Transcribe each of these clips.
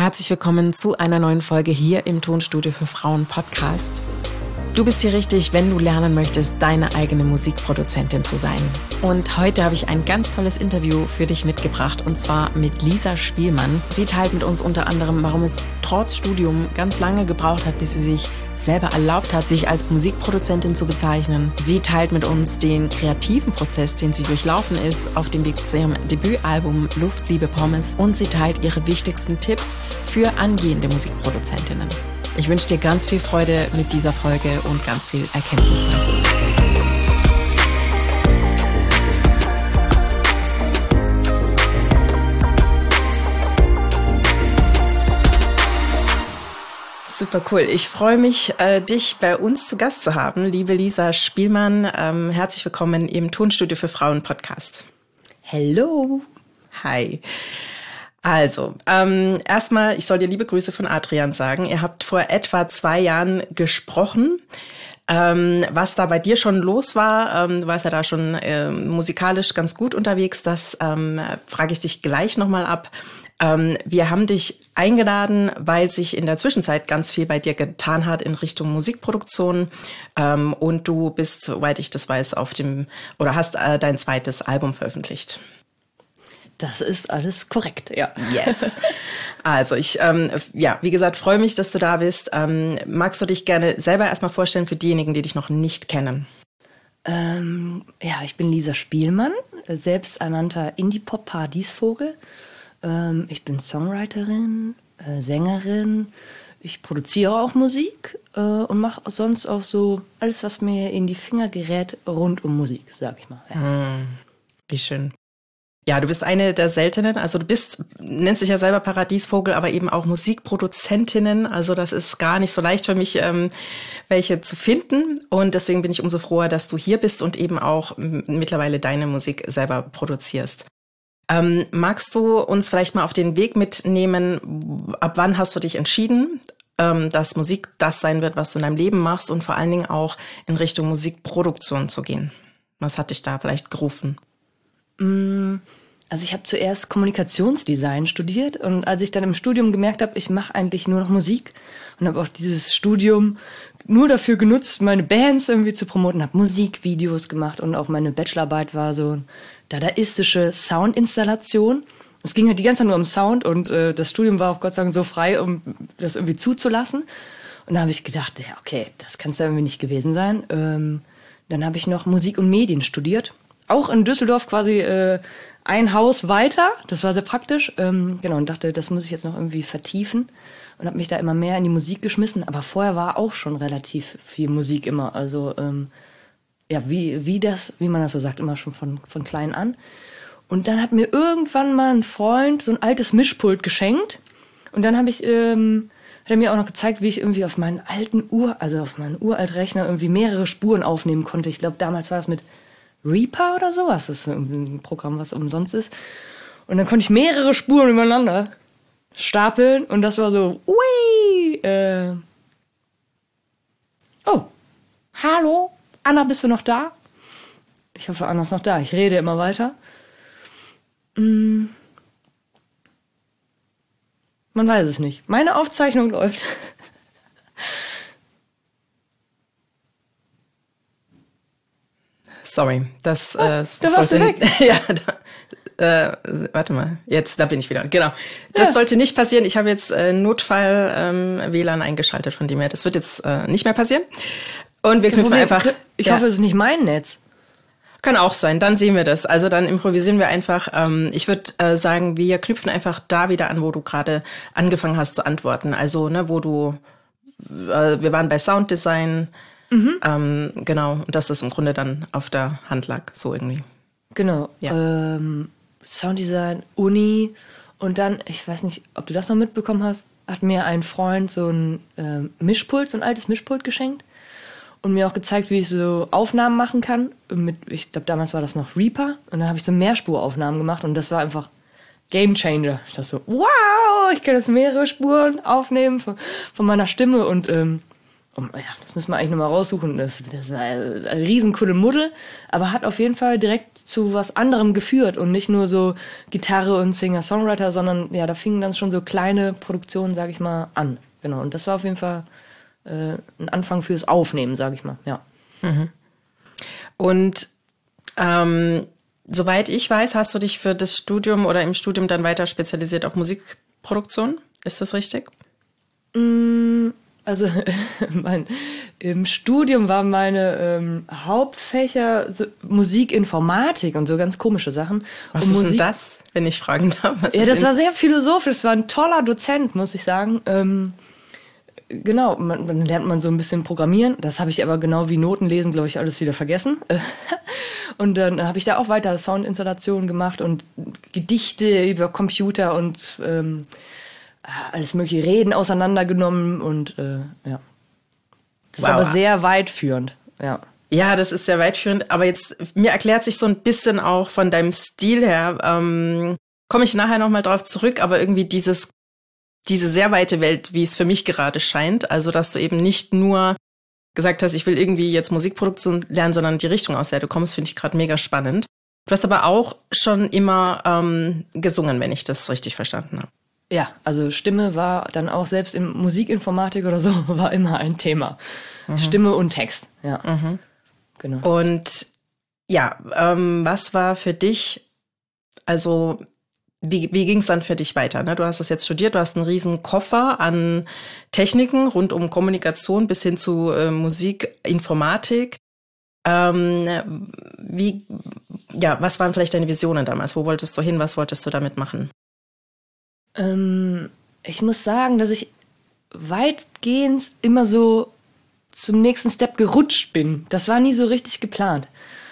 Herzlich willkommen zu einer neuen Folge hier im Tonstudio für Frauen Podcast. Du bist hier richtig, wenn du lernen möchtest, deine eigene Musikproduzentin zu sein. Und heute habe ich ein ganz tolles Interview für dich mitgebracht, und zwar mit Lisa Spielmann. Sie teilt mit uns unter anderem, warum es trotz Studium ganz lange gebraucht hat, bis sie sich selber erlaubt hat, sich als Musikproduzentin zu bezeichnen. Sie teilt mit uns den kreativen Prozess, den sie durchlaufen ist, auf dem Weg zu ihrem Debütalbum Luft, Liebe, Pommes. Und sie teilt ihre wichtigsten Tipps für angehende Musikproduzentinnen. Ich wünsche dir ganz viel Freude mit dieser Folge und ganz viel Erkenntnisse. Super cool. Ich freue mich, dich bei uns zu Gast zu haben, liebe Lisa Spielmann. Herzlich willkommen im Tonstudio für Frauen Podcast. Hello. Hi. Also, erstmal, ich soll dir liebe Grüße von Adrian sagen. Ihr habt vor etwa 2 Jahren gesprochen. Was da bei dir schon los war, du warst ja da schon musikalisch ganz gut unterwegs, das frage ich dich gleich nochmal ab. Wir haben dich eingeladen, weil sich in der Zwischenzeit ganz viel bei dir getan hat in Richtung Musikproduktion. Und du bist, soweit ich das weiß, hast dein zweites Album veröffentlicht. Das ist alles korrekt, ja. Yes. Also ich, wie gesagt, freue mich, dass du da bist. Magst du dich gerne selber erstmal vorstellen für diejenigen, die dich noch nicht kennen? Ich bin Lisa Spielmann, selbsternannter Indie-Pop-Paradiesvogel. Ich bin Songwriterin, Sängerin. Ich produziere auch Musik und mache sonst auch so alles, was mir in die Finger gerät, rund um Musik, sag ich mal. Ja. Wie schön. Ja, du bist eine der seltenen, also nennst dich ja selber Paradiesvogel, aber eben auch Musikproduzentinnen. Also das ist gar nicht so leicht für mich, welche zu finden. Und deswegen bin ich umso froher, dass du hier bist und eben auch mittlerweile deine Musik selber produzierst. Magst du uns vielleicht mal auf den Weg mitnehmen? Ab wann hast du dich entschieden, dass Musik das sein wird, was du in deinem Leben machst, und vor allen Dingen auch in Richtung Musikproduktion zu gehen? Was hat dich da vielleicht gerufen? Also ich habe zuerst Kommunikationsdesign studiert, und als ich dann im Studium gemerkt habe, ich mache eigentlich nur noch Musik, und habe auch dieses Studium nur dafür genutzt, meine Bands irgendwie zu promoten, habe Musikvideos gemacht, und auch meine Bachelorarbeit war so dadaistische Soundinstallation. Es ging halt die ganze Zeit nur um Sound, und das Studium war auch Gott sei Dank so frei, um das irgendwie zuzulassen. Und da habe ich gedacht, ja okay, das kann es ja irgendwie nicht gewesen sein. Dann habe ich noch Musik und Medien studiert. Auch in Düsseldorf quasi ein Haus weiter. Das war sehr praktisch. Und dachte, das muss ich jetzt noch irgendwie vertiefen. Und habe mich da immer mehr in die Musik geschmissen. Aber vorher war auch schon relativ viel Musik immer. Also wie man das so sagt, immer schon von klein an. Und dann hat mir irgendwann mal ein Freund so ein altes Mischpult geschenkt. Und dann hat er mir auch noch gezeigt, wie ich irgendwie auf meinen Uraltrechner irgendwie mehrere Spuren aufnehmen konnte. Ich glaube, damals war das mit Reaper oder sowas. Das ist ein Programm, was umsonst ist. Und dann konnte ich mehrere Spuren übereinander stapeln. Und das war so, ui. Oh, hallo, Anna, bist du noch da? Ich hoffe, Anna ist noch da. Ich rede immer weiter. Man weiß es nicht. Meine Aufzeichnung läuft. Sorry, da warst du weg. Ja, warte mal, da bin ich wieder. Genau, das sollte nicht passieren. Ich habe jetzt Notfall-WLAN eingeschaltet, von dem her. Das wird jetzt nicht mehr passieren. Und wir knüpfen einfach... Ich hoffe, es ist nicht mein Netz. Kann auch sein, dann sehen wir das. Also dann improvisieren wir einfach. Ich würde sagen, wir knüpfen einfach da wieder an, wo du gerade angefangen hast zu antworten. Also, wir waren bei Sounddesign. Genau, und dass das im Grunde dann auf der Hand lag, so irgendwie. Genau, ja. Sounddesign, Uni, und dann, ich weiß nicht, ob du das noch mitbekommen hast, hat mir ein Freund so ein Mischpult, so ein altes Mischpult geschenkt und mir auch gezeigt, wie ich so Aufnahmen machen kann. Ich glaube, damals war das noch Reaper, und dann habe ich so Mehrspuraufnahmen gemacht, und das war einfach Game Changer. Ich dachte so, wow, ich kann jetzt mehrere Spuren aufnehmen von meiner Stimme, und Das müssen wir eigentlich nochmal raussuchen. Das war ein riesen Kuddelmuddel, aber hat auf jeden Fall direkt zu was anderem geführt und nicht nur so Gitarre und Singer-Songwriter, sondern ja, da fingen dann schon so kleine Produktionen, sag ich mal, an. Genau, und das war auf jeden Fall ein Anfang fürs Aufnehmen, sag ich mal, ja. Mhm. Und soweit ich weiß, hast du dich für das Studium oder im Studium dann weiter spezialisiert auf Musikproduktion? Ist das richtig? Also im Studium waren meine Hauptfächer so Musikinformatik und so ganz komische Sachen. Was ist denn das, wenn ich fragen darf? Das war sehr philosophisch. Das war ein toller Dozent, muss ich sagen. Genau, dann lernt man so ein bisschen programmieren. Das habe ich aber genau wie Noten lesen, glaube ich, alles wieder vergessen. Und dann habe ich da auch weiter Soundinstallationen gemacht und Gedichte über Computer und alles mögliche Reden auseinandergenommen und ja. Das ist aber sehr weitführend, ja. Ja, das ist sehr weitführend, aber jetzt, mir erklärt sich so ein bisschen auch von deinem Stil her, komme ich nachher nochmal drauf zurück, aber irgendwie diese sehr weite Welt, wie es für mich gerade scheint, also dass du eben nicht nur gesagt hast, ich will irgendwie jetzt Musikproduktion lernen, sondern die Richtung, aus der du kommst, finde ich gerade mega spannend. Du hast aber auch schon immer gesungen, wenn ich das richtig verstanden habe. Ja, also Stimme war dann auch selbst in Musikinformatik oder so, war immer ein Thema. Mhm. Stimme und Text, ja. Mhm. Genau. Und ja, was war für dich, also wie ging es dann für dich weiter? Ne? Du hast das jetzt studiert, du hast einen riesen Koffer an Techniken rund um Kommunikation bis hin zu Musikinformatik. Was waren vielleicht deine Visionen damals? Wo wolltest du hin? Was wolltest du damit machen? Ich muss sagen, dass ich weitgehend immer so zum nächsten Step gerutscht bin. Das war nie so richtig geplant.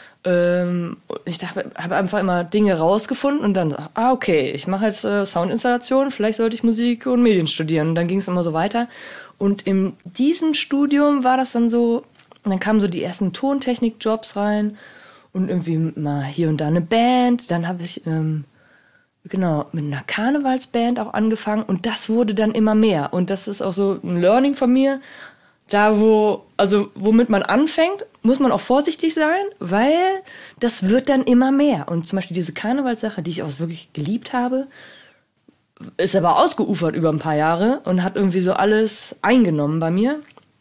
Ich habe einfach immer Dinge rausgefunden und dann, okay, ich mache jetzt Soundinstallation, vielleicht sollte ich Musik und Medien studieren. Und dann ging es immer so weiter. Und in diesem Studium war das dann so, dann kamen so die ersten Tontechnik-Jobs rein und irgendwie mal hier und da eine Band. Dann habe ich mit einer Karnevalsband auch angefangen und das wurde dann immer mehr. Und das ist auch so ein Learning von mir. Da womit man anfängt, muss man auch vorsichtig sein, weil das wird dann immer mehr. Und zum Beispiel diese Karnevalssache, die ich auch wirklich geliebt habe, ist aber ausgeufert über ein paar Jahre und hat irgendwie so alles eingenommen bei mir.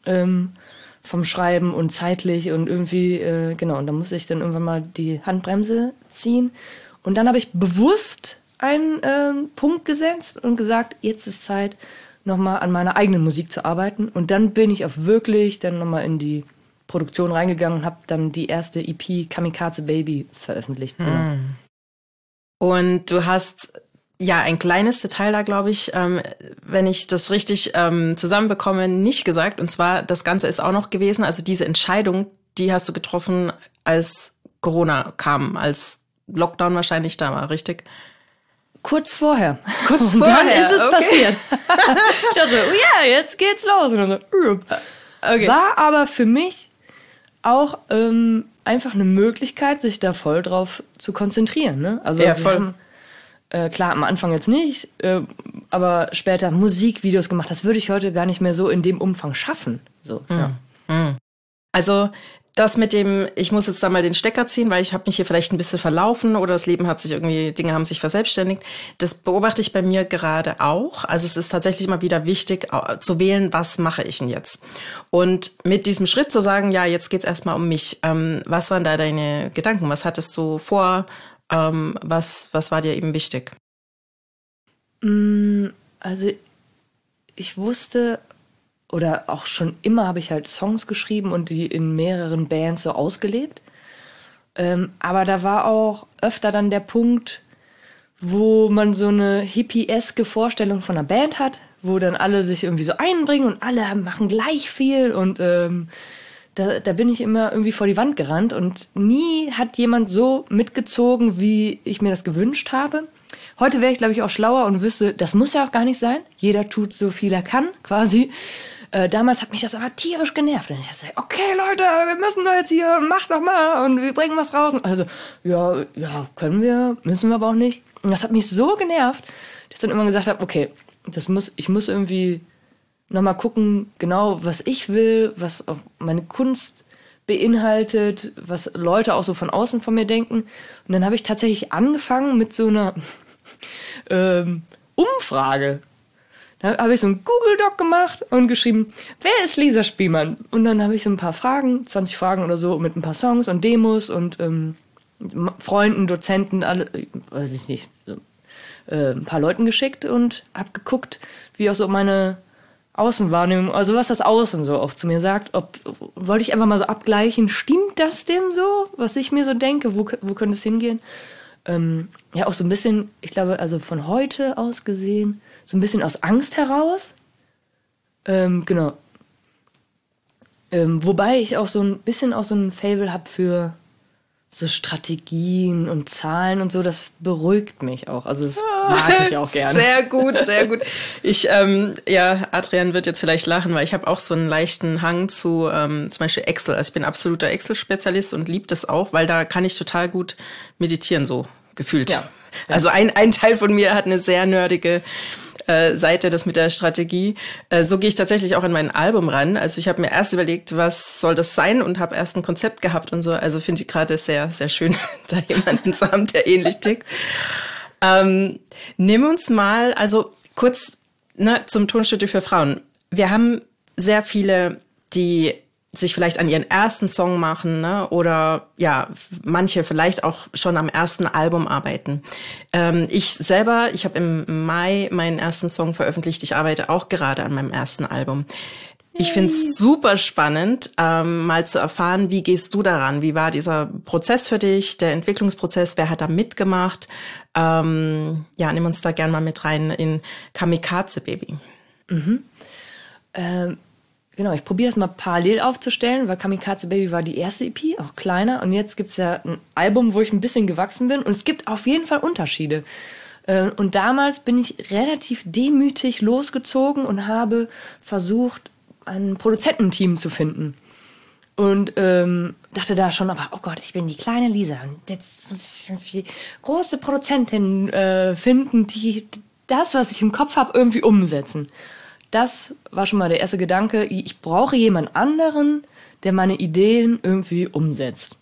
Vom Schreiben und zeitlich und irgendwie, und da musste ich dann irgendwann mal die Handbremse ziehen. Und dann habe ich bewusst einen Punkt gesetzt und gesagt, jetzt ist Zeit, nochmal an meiner eigenen Musik zu arbeiten. Und dann bin ich auch wirklich dann nochmal in die Produktion reingegangen und habe dann die erste EP Kamikaze Baby veröffentlicht. Genau. Und du hast ja ein kleines Detail da, glaube ich, wenn ich das richtig zusammenbekomme, nicht gesagt. Und zwar, das Ganze ist auch noch gewesen, also diese Entscheidung, die hast du getroffen, als Corona kam, als Lockdown wahrscheinlich da war, richtig? Kurz vorher. Und dann ist es passiert. Ich dachte so, jetzt geht's los. Und dann so, okay. War aber für mich auch einfach eine Möglichkeit, sich da voll drauf zu konzentrieren. Ne? Also ja, voll. Klar, am Anfang jetzt nicht, aber später Musikvideos gemacht. Das würde ich heute gar nicht mehr so in dem Umfang schaffen. So, ja. Also das mit dem, ich muss jetzt da mal den Stecker ziehen, weil ich habe mich hier vielleicht ein bisschen verlaufen oder das Leben hat sich irgendwie, Dinge haben sich verselbstständigt. Das beobachte ich bei mir gerade auch. Also es ist tatsächlich immer wieder wichtig zu wählen, was mache ich denn jetzt? Und mit diesem Schritt zu sagen, ja, jetzt geht's erstmal um mich. Was waren da deine Gedanken? Was hattest du vor? Was war dir eben wichtig? Also ich wusste, oder auch schon immer habe ich halt Songs geschrieben und die in mehreren Bands so ausgelebt. Aber da war auch öfter dann der Punkt, wo man so eine hippieske Vorstellung von einer Band hat, wo dann alle sich irgendwie so einbringen und alle machen gleich viel und da bin ich immer irgendwie vor die Wand gerannt und nie hat jemand so mitgezogen, wie ich mir das gewünscht habe. Heute wäre ich, glaube ich, auch schlauer und wüsste, das muss ja auch gar nicht sein. Jeder tut so viel er kann, quasi. Damals hat mich das aber tierisch genervt. Und ich dachte, okay, Leute, wir müssen doch jetzt hier, macht doch mal und wir bringen was raus. Also, ja, können wir, müssen wir aber auch nicht. Und das hat mich so genervt, dass ich dann immer gesagt habe, okay, ich muss irgendwie nochmal gucken, genau, was ich will, was auch meine Kunst beinhaltet, was Leute auch so von außen von mir denken. Und dann habe ich tatsächlich angefangen mit so einer Umfrage. Da habe ich so einen Google-Doc gemacht und geschrieben, wer ist Lisa Spielmann? Und dann habe ich so ein paar Fragen, 20 Fragen oder so, mit ein paar Songs und Demos und Freunden, Dozenten, alle, weiß ich nicht, so, ein paar Leuten geschickt und habe geguckt, wie auch so meine Außenwahrnehmung, also was das Außen so auch zu mir sagt, wollte ich einfach mal so abgleichen, stimmt das denn so, was ich mir so denke, wo könnte es hingehen? Ja, auch so ein bisschen, ich glaube, also von heute aus gesehen, so ein bisschen aus Angst heraus. Genau. Wobei ich auch so ein bisschen auch so ein Faible habe für so Strategien und Zahlen und so, das beruhigt mich auch. Also das mag ich auch gerne. Sehr gut, sehr gut. Adrian wird jetzt vielleicht lachen, weil ich habe auch so einen leichten Hang zu zum Beispiel Excel. Also ich bin absoluter Excel-Spezialist und liebe das auch, weil da kann ich total gut meditieren, so gefühlt. Ja. Also ein Teil von mir hat eine sehr nerdige Seite, das mit der Strategie. So gehe ich tatsächlich auch an mein Album ran. Also ich habe mir erst überlegt, was soll das sein und habe erst ein Konzept gehabt und so. Also finde ich gerade sehr, sehr schön, da jemanden zu haben, der ähnlich tickt. Nimm uns mal, also kurz zum Tonstudio für Frauen. Wir haben sehr viele, die sich vielleicht an ihren ersten Song machen, ne? Oder ja, manche vielleicht auch schon am ersten Album arbeiten. Ich habe im Mai meinen ersten Song veröffentlicht. Ich arbeite auch gerade an meinem ersten Album. Ich finde es super spannend, mal zu erfahren, wie gehst du daran? Wie war dieser Prozess für dich, der Entwicklungsprozess? Wer hat da mitgemacht? Nimm uns da gern mal mit rein in Kamikaze Baby. Mhm. Genau, ich probiere das mal parallel aufzustellen, weil Kamikaze Baby war die erste EP, auch kleiner. Und jetzt gibt es ja ein Album, wo ich ein bisschen gewachsen bin. Und es gibt auf jeden Fall Unterschiede. Und damals bin ich relativ demütig losgezogen und habe versucht, ein Produzententeam zu finden. Und dachte da schon, aber oh Gott, ich bin die kleine Lisa. Und jetzt muss ich irgendwie große Produzentin finden, die das, was ich im Kopf habe, irgendwie umsetzen. Das war schon mal der erste Gedanke. Ich brauche jemand anderen, der meine Ideen irgendwie umsetzt.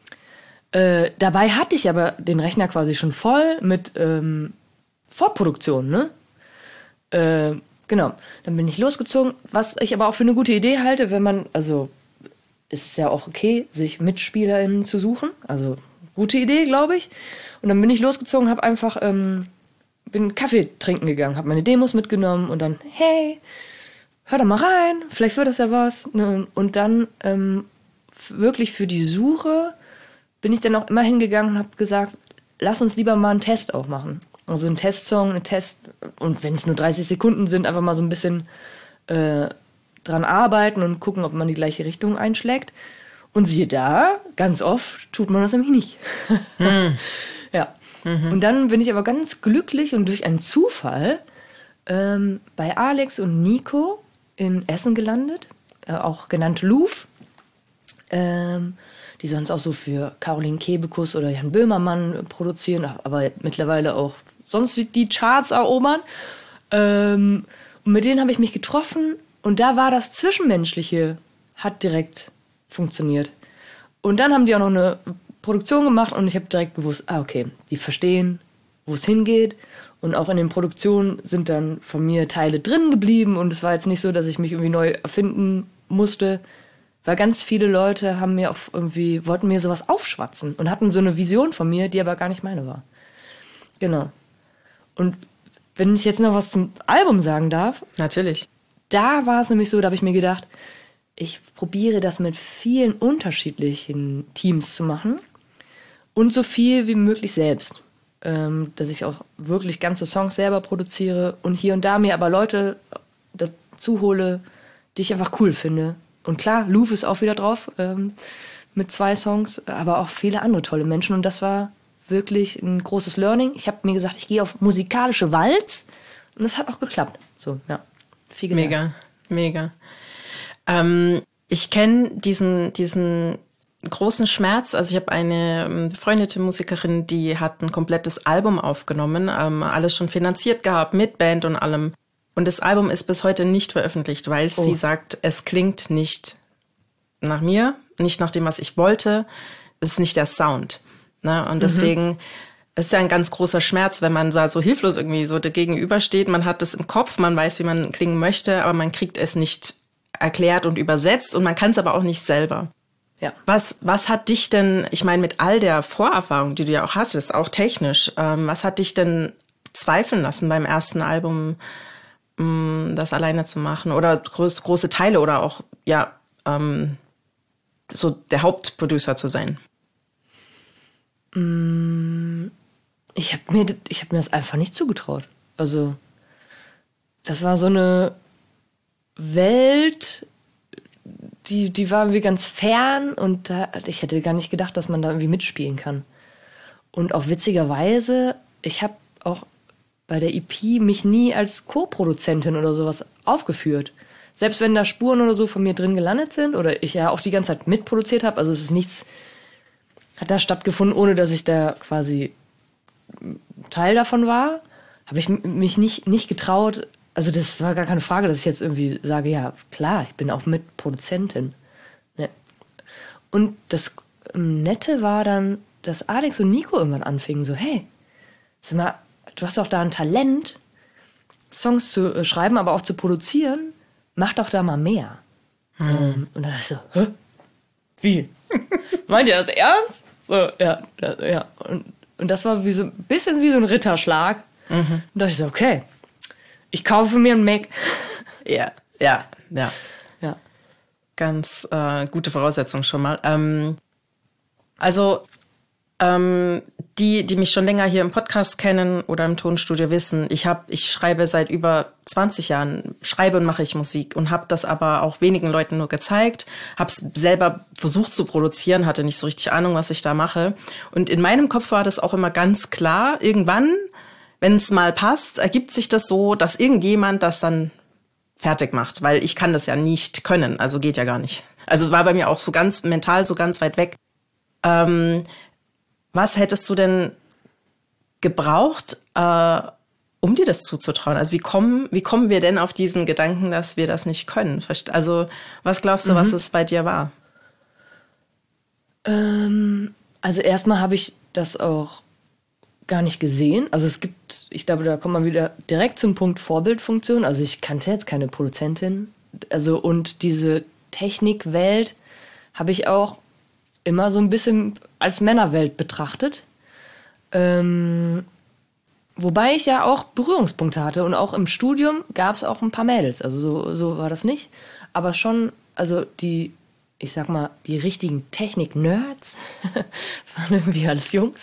Dabei hatte ich aber den Rechner quasi schon voll mit Vorproduktion, ne? Genau. Dann bin ich losgezogen. Was ich aber auch für eine gute Idee halte, wenn man, also ist ja auch okay, sich MitspielerInnen zu suchen. Also gute Idee, glaube ich. Und dann bin ich losgezogen, habe einfach bin Kaffee trinken gegangen, habe meine Demos mitgenommen und dann, hey, hör doch mal rein, vielleicht wird das ja was. Und dann wirklich für die Suche bin ich dann auch immer hingegangen und habe gesagt, lass uns lieber mal einen Test auch machen. Also einen Testsong, und wenn es nur 30 Sekunden sind, einfach mal so ein bisschen dran arbeiten und gucken, ob man die gleiche Richtung einschlägt. Und siehe da, ganz oft tut man das nämlich nicht. Ja. Mhm. Und dann bin ich aber ganz glücklich und durch einen Zufall bei Alex und Nico in Essen gelandet, auch genannt Louvre, die sonst auch so für Caroline Kebekus oder Jan Böhmermann produzieren, aber mittlerweile auch sonst die Charts erobern. Und mit denen habe ich mich getroffen und da war das Zwischenmenschliche, hat direkt funktioniert. Und dann haben die auch noch eine Produktion gemacht und ich habe direkt gewusst, okay, die verstehen, wo es hingeht. Und auch in den Produktionen sind dann von mir Teile drin geblieben und es war jetzt nicht so, dass ich mich irgendwie neu erfinden musste, weil ganz viele Leute wollten mir sowas aufschwatzen und hatten so eine Vision von mir, die aber gar nicht meine war. Genau. Und wenn ich jetzt noch was zum Album sagen darf. Natürlich. Da war es nämlich so, da habe ich mir gedacht, ich probiere das mit vielen unterschiedlichen Teams zu machen und so viel wie möglich selbst. Dass ich auch wirklich ganze Songs selber produziere und hier und da mir aber Leute dazu hole, die ich einfach cool finde. Und klar, Louvre ist auch wieder drauf mit 2 Songs, aber auch viele andere tolle Menschen. Und das war wirklich ein großes Learning. Ich habe mir gesagt, ich gehe auf musikalische Walz und das hat auch geklappt. So, ja, viel gelernt. Mega. Ich kenne diesen großen Schmerz. Also ich habe eine befreundete Musikerin, die hat ein komplettes Album aufgenommen, alles schon finanziert gehabt mit Band und allem. Und das Album ist bis heute nicht veröffentlicht, weil sie sagt, es klingt nicht nach mir, nicht nach dem, was ich wollte. Es ist nicht der Sound. Ne? Und deswegen ist ja ein ganz großer Schmerz, wenn man da so hilflos irgendwie so gegenübersteht. Man hat das im Kopf, man weiß, wie man klingen möchte, aber man kriegt es nicht erklärt und übersetzt und man kann es aber auch nicht selber. Ja. Was hat dich denn, ich meine, mit all der Vorerfahrung, die du ja auch hattest, auch technisch, was hat dich denn zweifeln lassen beim ersten Album, das alleine zu machen oder große Teile oder auch, ja, so der Hauptproducer zu sein? Ich hab mir das einfach nicht zugetraut. Also, das war so eine Welt, die war irgendwie ganz fern und ich hätte gar nicht gedacht, dass man da irgendwie mitspielen kann. Und auch witzigerweise, ich habe auch bei der EP mich nie als Co-Produzentin oder sowas aufgeführt. Selbst wenn da Spuren oder so von mir drin gelandet sind oder ich ja auch die ganze Zeit mitproduziert habe, also es ist nichts, hat da stattgefunden, ohne dass ich da quasi Teil davon war, habe ich mich nicht getraut. Also das war gar keine Frage, dass ich jetzt irgendwie sage, ja klar, ich bin auch Mitproduzentin. Ne? Und das Nette war dann, dass Alex und Nico irgendwann anfingen, so hey, sag mal, du hast doch da ein Talent, Songs zu schreiben, aber auch zu produzieren, mach doch da mal mehr. Und dann dachte ich so, hä? Wie? Meint ihr das ernst? So, ja. Und das war wie so ein bisschen wie so ein Ritterschlag. Und da dachte ich so, okay, ich kaufe mir einen Mac. Ja. Ganz gute Voraussetzung schon mal. Die mich schon länger hier im Podcast kennen oder im Tonstudio wissen, ich schreibe seit über 20 Jahren, schreibe und mache ich Musik und habe das aber auch wenigen Leuten nur gezeigt, habe es selber versucht zu produzieren, hatte nicht so richtig Ahnung, was ich da mache. Und in meinem Kopf war das auch immer ganz klar, irgendwann, wenn es mal passt, ergibt sich das so, dass irgendjemand das dann fertig macht, weil ich kann das ja nicht können, also geht ja gar nicht. Also war bei mir auch so ganz mental so ganz weit weg. Was hättest du denn gebraucht, um dir das zuzutrauen? Also wie kommen wir denn auf diesen Gedanken, dass wir das nicht können? Also was glaubst du, was es bei dir war? Also erstmal habe ich das auch gar nicht gesehen. Also ich glaube, da kommt man wieder direkt zum Punkt Vorbildfunktion. Also ich kannte jetzt keine Produzentin. Also und diese Technikwelt habe ich auch immer so ein bisschen als Männerwelt betrachtet. Wobei ich ja auch Berührungspunkte hatte und auch im Studium gab es auch ein paar Mädels. Also so war das nicht. Aber schon, also die richtigen Technik-Nerds waren irgendwie alles Jungs.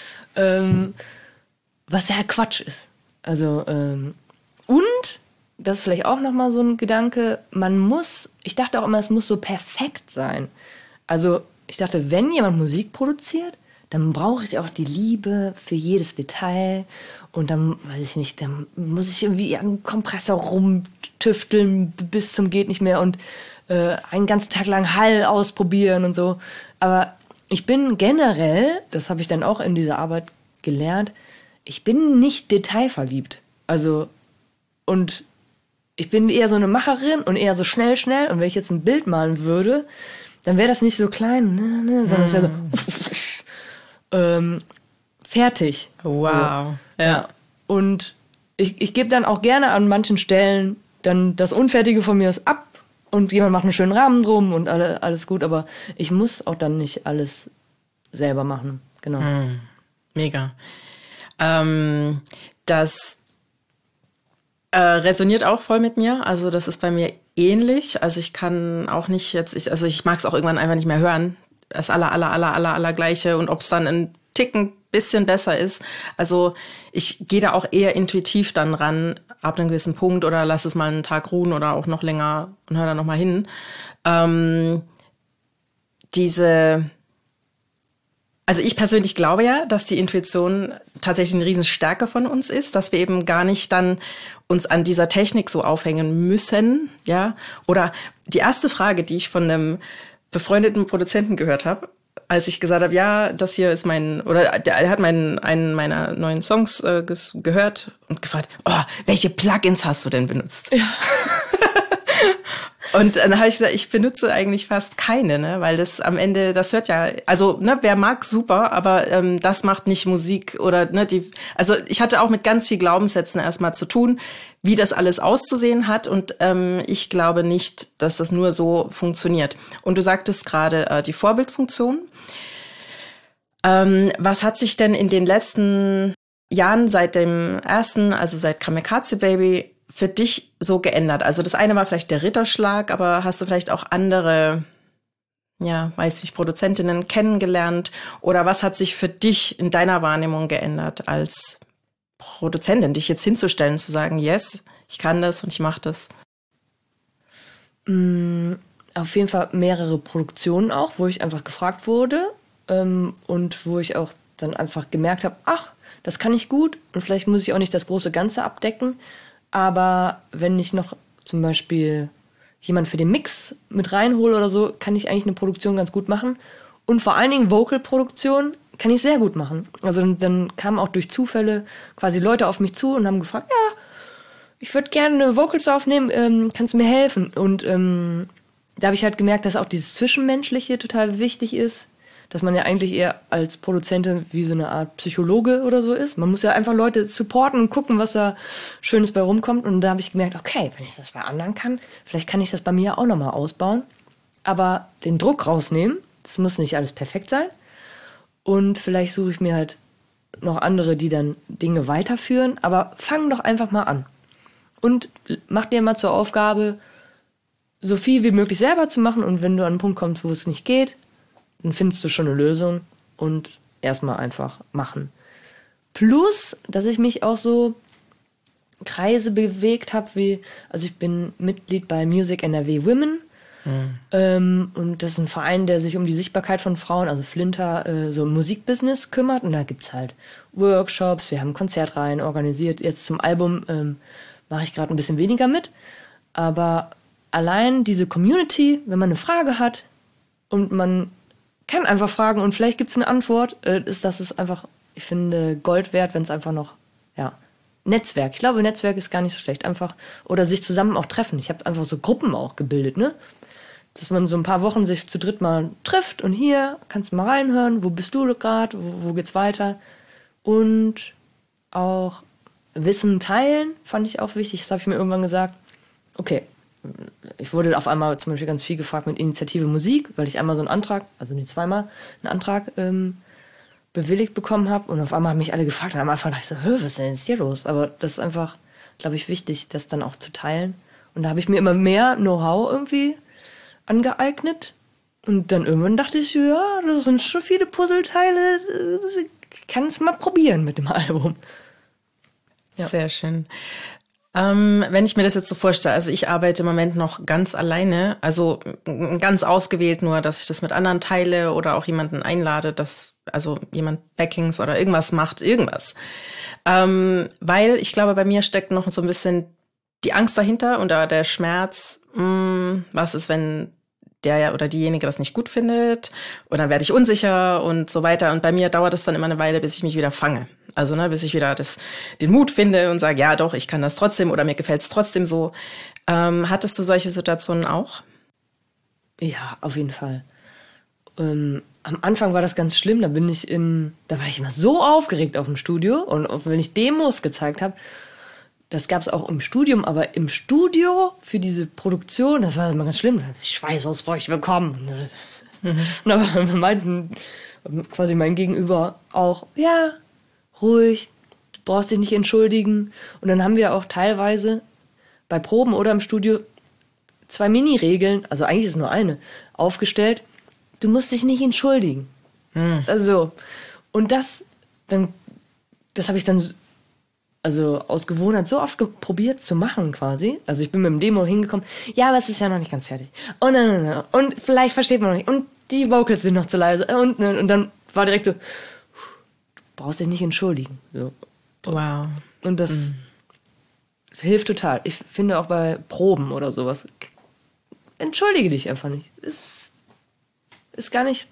Was ja Quatsch ist. Also, und, das ist vielleicht auch nochmal so ein Gedanke, ich dachte auch immer, es muss so perfekt sein. Also, ich dachte, wenn jemand Musik produziert, dann brauche ich auch die Liebe für jedes Detail. Und dann, weiß ich nicht, dann muss ich irgendwie an einem Kompressor rumtüfteln bis zum geht nicht mehr und einen ganzen Tag lang Hall ausprobieren und so. Aber ich bin generell, das habe ich dann auch in dieser Arbeit gelernt, ich bin nicht detailverliebt. Also, und ich bin eher so eine Macherin und eher so schnell. Und wenn ich jetzt ein Bild malen würde, dann wäre das nicht so klein, sondern es wäre so fertig. Wow. So. Ja. Und ich gebe dann auch gerne an manchen Stellen dann das Unfertige von mir ab und jemand macht einen schönen Rahmen drum und alles gut, aber ich muss auch dann nicht alles selber machen. Genau. Mega. Das resoniert auch voll mit mir. Also das ist bei mir ähnlich. Also ich kann auch nicht ich mag es auch irgendwann einfach nicht mehr hören. Das aller Gleiche. Und ob es dann ein Ticken bisschen besser ist. Also ich gehe da auch eher intuitiv dann ran, ab einem gewissen Punkt oder lass es mal einen Tag ruhen oder auch noch länger und hör da noch mal hin. Also ich persönlich glaube ja, dass die Intuition tatsächlich eine Riesenstärke von uns ist, dass wir eben gar nicht dann uns an dieser Technik so aufhängen müssen, ja. Oder die erste Frage, die ich von einem befreundeten Produzenten gehört habe, als ich gesagt habe, ja, das hier ist er hat einen meiner neuen Songs gehört und gefragt, welche Plugins hast du denn benutzt? Ja. Und dann habe ich gesagt, ich benutze eigentlich fast keine, ne, weil das am Ende, das hört ja, also ne, wer mag, super, aber das macht nicht Musik oder ne, also ich hatte auch mit ganz viel Glaubenssätzen erstmal zu tun, wie das alles auszusehen hat und ich glaube nicht, dass das nur so funktioniert. Und du sagtest gerade die Vorbildfunktion. Was hat sich denn in den letzten Jahren seit dem ersten, also seit Kamikaze Baby, für dich so geändert? Also das eine war vielleicht der Ritterschlag, aber hast du vielleicht auch andere, ja, weiß ich, Produzentinnen kennengelernt? Oder was hat sich für dich in deiner Wahrnehmung geändert als Produzentin, dich jetzt hinzustellen, zu sagen, yes, ich kann das und ich mache das? Auf jeden Fall mehrere Produktionen auch, wo ich einfach gefragt wurde und wo ich auch dann einfach gemerkt habe, ach, das kann ich gut und vielleicht muss ich auch nicht das große Ganze abdecken. Aber wenn ich noch zum Beispiel jemanden für den Mix mit reinhole oder so, kann ich eigentlich eine Produktion ganz gut machen. Und vor allen Dingen Vocal-Produktion kann ich sehr gut machen. Also dann kamen auch durch Zufälle quasi Leute auf mich zu und haben gefragt, ja, ich würde gerne Vocals aufnehmen, kannst du mir helfen? Und da habe ich halt gemerkt, dass auch dieses Zwischenmenschliche total wichtig ist. Dass man ja eigentlich eher als Produzentin wie so eine Art Psychologe oder so ist. Man muss ja einfach Leute supporten und gucken, was da Schönes bei rumkommt. Und da habe ich gemerkt, okay, wenn ich das bei anderen kann, vielleicht kann ich das bei mir auch nochmal ausbauen. Aber den Druck rausnehmen, das muss nicht alles perfekt sein. Und vielleicht suche ich mir halt noch andere, die dann Dinge weiterführen. Aber fang doch einfach mal an. Und mach dir mal zur Aufgabe, so viel wie möglich selber zu machen. Und wenn du an einen Punkt kommst, wo es nicht geht, dann findest du schon eine Lösung und erstmal einfach machen. Plus, dass ich mich auch so Kreise bewegt habe, also ich bin Mitglied bei Music NRW Women und das ist ein Verein, der sich um die Sichtbarkeit von Frauen, also Flinter, so im Musikbusiness kümmert und da gibt's halt Workshops, wir haben Konzertreihen organisiert. Jetzt zum Album mache ich gerade ein bisschen weniger mit, aber allein diese Community, wenn man eine Frage hat und man kann einfach fragen und vielleicht gibt es eine Antwort, das ist einfach, ich finde, Gold wert, wenn es einfach noch, ja, Netzwerk. Ich glaube, Netzwerk ist gar nicht so schlecht. Einfach, oder sich zusammen auch treffen. Ich habe einfach so Gruppen auch gebildet, ne? Dass man so ein paar Wochen sich zu dritt mal trifft und hier kannst du mal reinhören, wo bist du gerade, wo geht's weiter? Und auch Wissen teilen fand ich auch wichtig. Das habe ich mir irgendwann gesagt. Okay, ich wurde auf einmal zum Beispiel ganz viel gefragt mit Initiative Musik, weil ich einmal so einen Antrag, also nicht zweimal, einen Antrag bewilligt bekommen habe. Und auf einmal haben mich alle gefragt. Und am Anfang dachte ich so, was ist denn jetzt hier los? Aber das ist einfach, glaube ich, wichtig, das dann auch zu teilen. Und da habe ich mir immer mehr Know-how irgendwie angeeignet. Und dann irgendwann dachte ich, ja, das sind schon viele Puzzleteile. Ich kann es mal probieren mit dem Album. Ja. Sehr schön. Wenn ich mir das jetzt so vorstelle, also ich arbeite im Moment noch ganz alleine, also ganz ausgewählt nur, dass ich das mit anderen teile oder auch jemanden einlade, dass also jemand Backings oder irgendwas macht, irgendwas. Weil ich glaube, bei mir steckt noch so ein bisschen die Angst dahinter und der Schmerz, was ist, wenn der oder diejenige das nicht gut findet und dann werde ich unsicher und so weiter. Und bei mir dauert es dann immer eine Weile, bis ich mich wieder fange. Also bis ich wieder den Mut finde und sage, ja doch, ich kann das trotzdem oder mir gefällt es trotzdem so. Hattest du solche Situationen auch? Ja, auf jeden Fall. Am Anfang war das ganz schlimm, da war ich immer so aufgeregt auf dem Studio und wenn ich Demos gezeigt habe, das gab es auch im Studium, aber im Studio für diese Produktion, das war immer ganz schlimm. Schweißausbrüche bekommen. Und da meinten quasi mein Gegenüber auch, ja, ruhig, du brauchst dich nicht entschuldigen. Und dann haben wir auch teilweise bei Proben oder im Studio 2 Mini-Regeln, also eigentlich ist nur eine, aufgestellt. Du musst dich nicht entschuldigen. Also, und das habe ich dann also aus Gewohnheit so oft probiert zu machen quasi. Also ich bin mit dem Demo hingekommen, ja, aber es ist ja noch nicht ganz fertig. Und vielleicht versteht man noch nicht. Und die Vocals sind noch zu leise. Und dann war direkt so, du brauchst dich nicht entschuldigen. So. Wow. Und das hilft total. Ich finde auch bei Proben oder sowas, entschuldige dich einfach nicht. Ist gar nicht dran.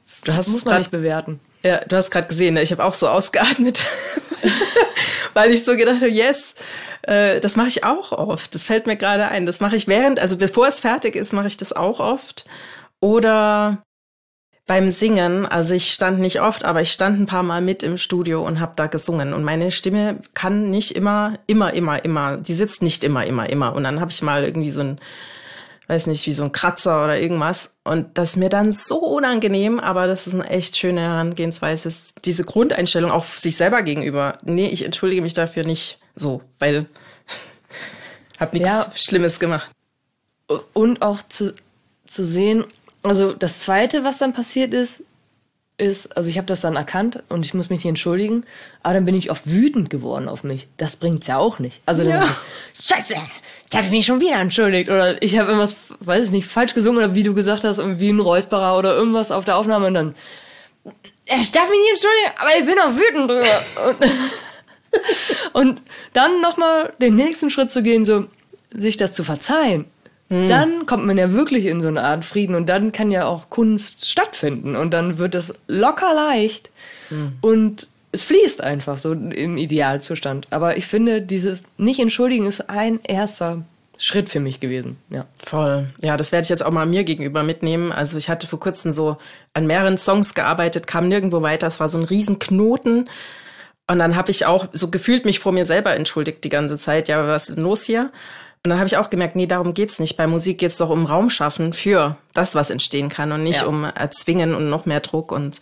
Das muss man nicht bewerten. Ja, du hast gerade gesehen, ne? Ich habe auch so ausgeatmet, weil ich so gedacht habe, yes, das mache ich auch oft. Das fällt mir gerade ein. Das mache ich also bevor es fertig ist, mache ich das auch oft. Oder beim Singen, also ich stand nicht oft, aber ich stand ein paar Mal mit im Studio und habe da gesungen. Und meine Stimme kann nicht immer, die sitzt nicht immer. Und dann habe ich mal irgendwie so ein, weiß nicht, wie so ein Kratzer oder irgendwas. Und das ist mir dann so unangenehm, aber das ist eine echt schöne Herangehensweise. Diese Grundeinstellung auch sich selber gegenüber. Nee, ich entschuldige mich dafür nicht so, weil hab nichts Schlimmes gemacht. Und auch zu sehen, also das Zweite, was dann passiert ist, also ich habe das dann erkannt und ich muss mich nicht entschuldigen, aber dann bin ich oft wütend geworden auf mich. Das bringt's ja auch nicht. Also dann Scheiße, jetzt habe ich mich schon wieder entschuldigt oder ich habe irgendwas, weiß ich nicht, falsch gesungen oder wie du gesagt hast, wie ein Räusperer oder irgendwas auf der Aufnahme und dann ich darf mich nicht entschuldigen, aber ich bin auch wütend drüber. Und dann nochmal den nächsten Schritt zu gehen, so sich das zu verzeihen. Dann kommt man ja wirklich in so eine Art Frieden und dann kann ja auch Kunst stattfinden und dann wird es locker leicht und es fließt einfach so im Idealzustand. Aber ich finde, dieses Nicht-Entschuldigen ist ein erster Schritt für mich gewesen. Ja. Voll. Ja, das werde ich jetzt auch mal mir gegenüber mitnehmen. Also ich hatte vor kurzem so an mehreren Songs gearbeitet, kam nirgendwo weiter. Es war so ein Riesenknoten. Und dann habe ich auch so gefühlt mich vor mir selber entschuldigt die ganze Zeit. Ja, was ist denn los hier? Und dann habe ich auch gemerkt, nee, darum geht's nicht. Bei Musik geht's doch um Raum schaffen für das, was entstehen kann und nicht um Erzwingen und noch mehr Druck. Und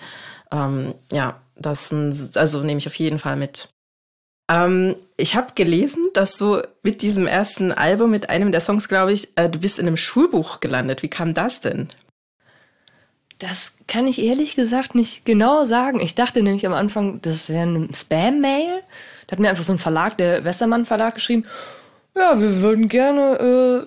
also nehme ich auf jeden Fall mit. Ich habe gelesen, dass du mit diesem ersten Album, mit einem der Songs, glaube ich, du bist in einem Schulbuch gelandet. Wie kam das denn? Das kann ich ehrlich gesagt nicht genau sagen. Ich dachte nämlich am Anfang, das wäre ein Spam-Mail. Da hat mir einfach so ein Verlag, der Westermann Verlag, geschrieben, ja, wir würden gerne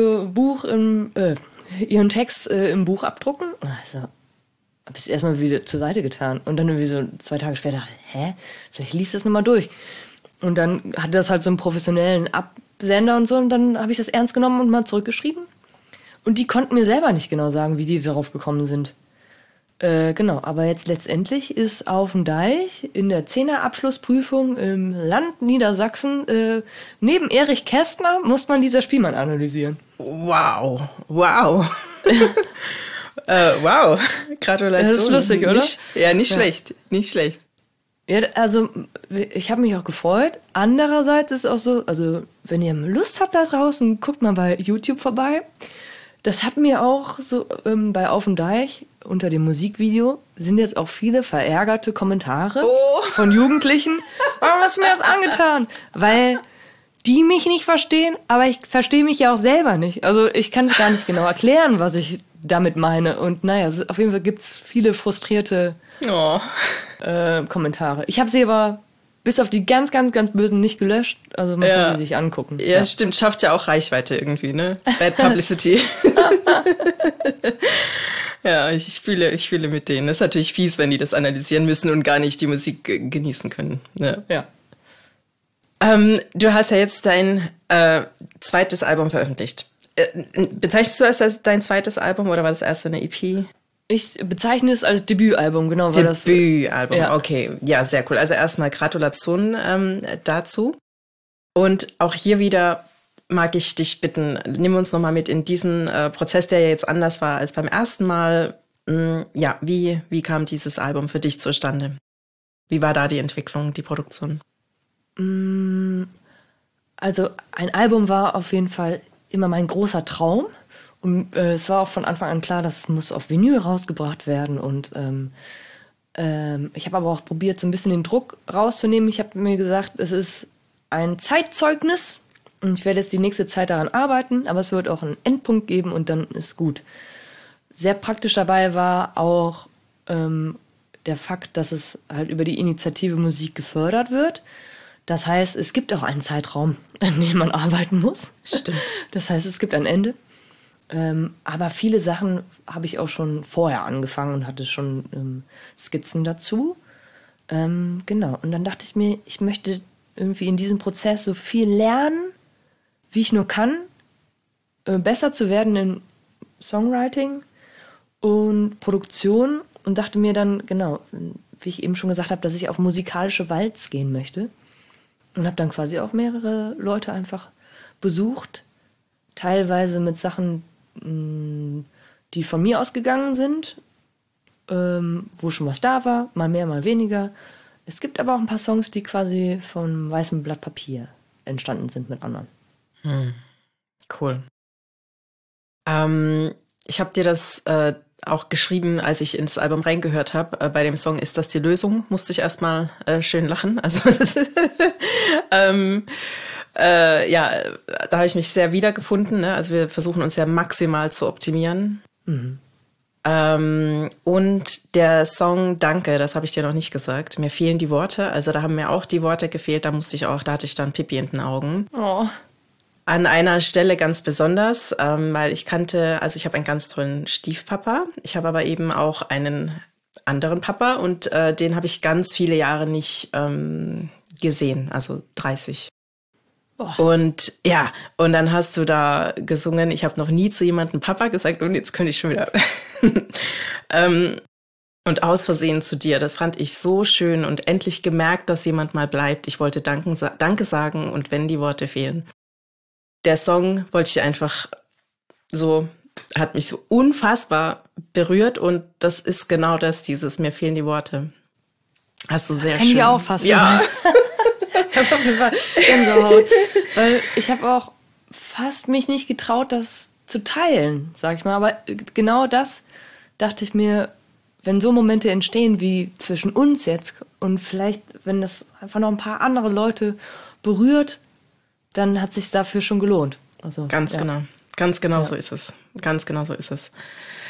Ihren Text im Buch abdrucken. Also, hab ich es erstmal wieder zur Seite getan. Und dann irgendwie so 2 Tage später dachte ich, vielleicht liest das nochmal durch. Und dann hatte das halt so einen professionellen Absender und so. Und dann habe ich das ernst genommen und mal zurückgeschrieben. Und die konnten mir selber nicht genau sagen, wie die darauf gekommen sind. Genau, aber jetzt letztendlich ist Auf dem Deich in der 10er Abschlussprüfung im Land Niedersachsen neben Erich Kästner muss man Lisa Spielmann analysieren. Wow. Wow, Gratulation. Das ist lustig, oder? Nicht schlecht, nicht schlecht. Ja, also ich habe mich auch gefreut. Andererseits ist es auch so, also wenn ihr Lust habt da draußen, guckt mal bei YouTube vorbei. Das hat mir auch so bei Auf dem Deich unter dem Musikvideo sind jetzt auch viele verärgerte Kommentare von Jugendlichen. Warum hast du mir das angetan? Weil die mich nicht verstehen, aber ich verstehe mich ja auch selber nicht. Also ich kann es gar nicht genau erklären, was ich damit meine. Und naja, auf jeden Fall gibt es viele frustrierte Kommentare. Ich habe sie aber bis auf die ganz, ganz, ganz Bösen nicht gelöscht. Also man kann sie sich angucken. Ja, stimmt. Schafft ja auch Reichweite irgendwie, ne? Bad Publicity. Ja, ich fühle mit denen. Das ist natürlich fies, wenn die das analysieren müssen und gar nicht die Musik genießen können. Ne? Ja. Du hast ja jetzt dein zweites Album veröffentlicht. Bezeichnest du das als dein zweites Album oder war das erste eine EP? Ich bezeichne es als Debütalbum, genau. Debütalbum, okay. Ja, sehr cool. Also erstmal Gratulation dazu. Und auch hier wieder mag ich dich bitten, nimm uns nochmal mit in diesen Prozess, der ja jetzt anders war als beim ersten Mal. Wie kam dieses Album für dich zustande? Wie war da die Entwicklung, die Produktion? Also ein Album war auf jeden Fall immer mein großer Traum. Und es war auch von Anfang an klar, das muss auf Vinyl rausgebracht werden. Und ich habe aber auch probiert, so ein bisschen den Druck rauszunehmen. Ich habe mir gesagt, es ist ein Zeitzeugnis. Und ich werde jetzt die nächste Zeit daran arbeiten, aber es wird auch einen Endpunkt geben und dann ist gut. Sehr praktisch dabei war auch der Fakt, dass es halt über die Initiative Musik gefördert wird. Das heißt, es gibt auch einen Zeitraum, an dem man arbeiten muss. Stimmt. Das heißt, es gibt ein Ende. Aber viele Sachen habe ich auch schon vorher angefangen und hatte schon Skizzen dazu. Genau. Und dann dachte ich mir, ich möchte irgendwie in diesem Prozess so viel lernen, wie ich nur kann, besser zu werden in Songwriting und Produktion und dachte mir dann, genau, wie ich eben schon gesagt habe, dass ich auf musikalische Walz gehen möchte. Und habe dann quasi auch mehrere Leute einfach besucht, teilweise mit Sachen, die von mir ausgegangen sind, wo schon was da war, mal mehr, mal weniger. Es gibt aber auch ein paar Songs, die quasi von weißem Blatt Papier entstanden sind mit anderen. Cool. Ich habe dir das auch geschrieben, als ich ins Album reingehört habe. Bei dem Song Ist das die Lösung? Musste ich erstmal schön lachen. Also ja, da habe ich mich sehr wiedergefunden. Ne? Also wir versuchen uns ja maximal zu optimieren. Und der Song Danke, das habe ich dir noch nicht gesagt. Mir fehlen die Worte. Also da haben mir auch die Worte gefehlt. Da hatte ich dann Pipi in den Augen. Oh. An einer Stelle ganz besonders, weil ich habe einen ganz tollen Stiefpapa. Ich habe aber eben auch einen anderen Papa und den habe ich ganz viele Jahre nicht gesehen, also 30. Und ja, und dann hast du da gesungen, ich habe noch nie zu jemandem Papa gesagt und jetzt könnte ich schon wieder. Und aus Versehen zu dir, das fand ich so schön und endlich gemerkt, dass jemand mal bleibt. Ich wollte Danke sagen und wenn die Worte fehlen. Der Song wollte ich einfach hat mich so unfassbar berührt und das ist genau das, mir fehlen die Worte. Hast du sehr schön. Das kann ich auch fast. Ja. Ich habe auf jeden Fall Gänsehaut. Weil ich habe auch fast mich nicht getraut, das zu teilen, sag ich mal. Aber genau das dachte ich mir, wenn so Momente entstehen wie zwischen uns jetzt und vielleicht, wenn das einfach noch ein paar andere Leute berührt, dann hat es sich dafür schon gelohnt. Also, Ganz genau so ist es. Ganz genau so ist es.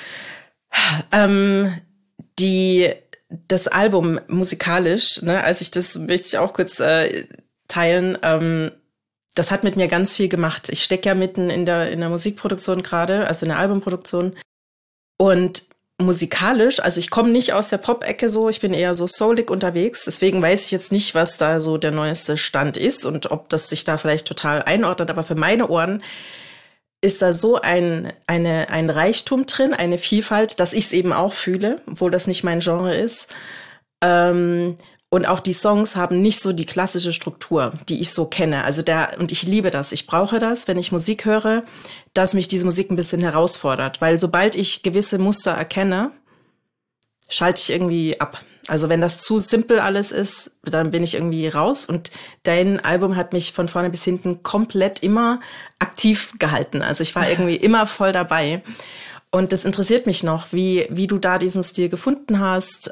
Das Album musikalisch, ne, möchte ich auch kurz teilen, das hat mit mir ganz viel gemacht. Ich stecke ja mitten in der Musikproduktion gerade, also in der Albumproduktion. Und musikalisch, also ich komme nicht aus der Pop-Ecke so, ich bin eher so soulig unterwegs, deswegen weiß ich jetzt nicht, was da so der neueste Stand ist und ob das sich da vielleicht total einordnet, aber für meine Ohren ist da so ein Reichtum drin, eine Vielfalt, dass ich es eben auch fühle, obwohl das nicht mein Genre ist. Und auch die Songs haben nicht so die klassische Struktur, die ich so kenne. Und ich liebe das. Ich brauche das, wenn ich Musik höre, dass mich diese Musik ein bisschen herausfordert. Weil sobald ich gewisse Muster erkenne, schalte ich irgendwie ab. Also wenn das zu simpel alles ist, dann bin ich irgendwie raus. Und dein Album hat mich von vorne bis hinten komplett immer aktiv gehalten. Also ich war irgendwie immer voll dabei. Und das interessiert mich noch, wie du da diesen Stil gefunden hast.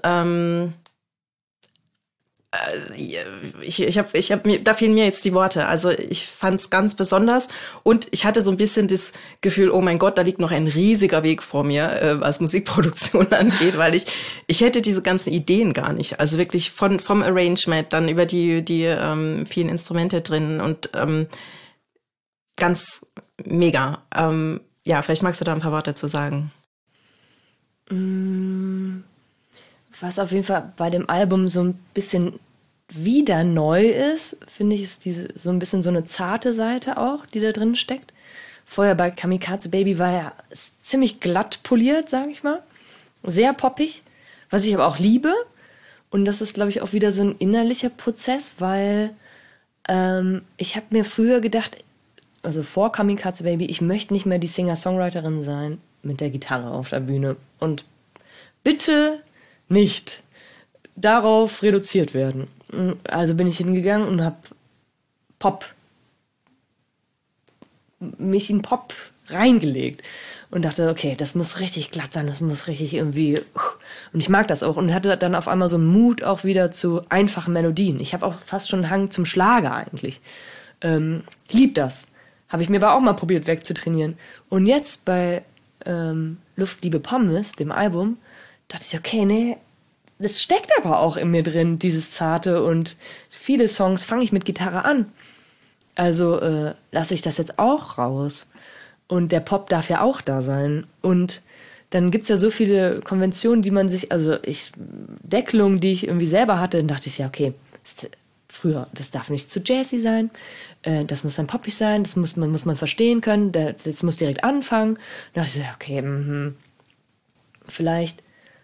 Da fehlen mir jetzt die Worte. Also ich fand es ganz besonders und ich hatte so ein bisschen das Gefühl, oh mein Gott, da liegt noch ein riesiger Weg vor mir, was Musikproduktion angeht, weil ich hätte diese ganzen Ideen gar nicht. Also wirklich vom Arrangement, dann über die vielen Instrumente drin und ganz mega. Ja, vielleicht magst du da ein paar Worte zu sagen. Was auf jeden Fall bei dem Album so ein bisschen wieder neu ist, finde ich, ist so ein bisschen so eine zarte Seite auch, die da drin steckt. Vorher bei Kamikaze Baby war ja ziemlich glatt poliert, sage ich mal. Sehr poppig, was ich aber auch liebe. Und das ist, glaube ich, auch wieder so ein innerlicher Prozess, weil ich habe mir früher gedacht, also vor Kamikaze Baby, ich möchte nicht mehr die Singer-Songwriterin sein mit der Gitarre auf der Bühne. Und bitte nicht darauf reduziert werden. Also bin ich hingegangen und habe mich in Pop reingelegt und dachte, okay, das muss richtig glatt sein, das muss richtig irgendwie, und ich mag das auch und hatte dann auf einmal so einen Mut auch wieder zu einfachen Melodien. Ich habe auch fast schon einen Hang zum Schlager eigentlich. Lieb das. Habe ich mir aber auch mal probiert wegzutrainieren. Und jetzt bei Luft, Liebe, Pommes, dem Album, dachte ich, okay, nee, das steckt aber auch in mir drin, dieses Zarte, und viele Songs fange ich mit Gitarre an. Also lasse ich das jetzt auch raus. Und der Pop darf ja auch da sein. Und dann gibt's ja so viele Konventionen, die man sich, Deckelungen, die ich irgendwie selber hatte, dann dachte ich, ja, okay, früher, das darf nicht zu jazzy sein, das muss dann poppig sein, das muss man verstehen können, das muss direkt anfangen. Dann dachte ich, ja, okay, vielleicht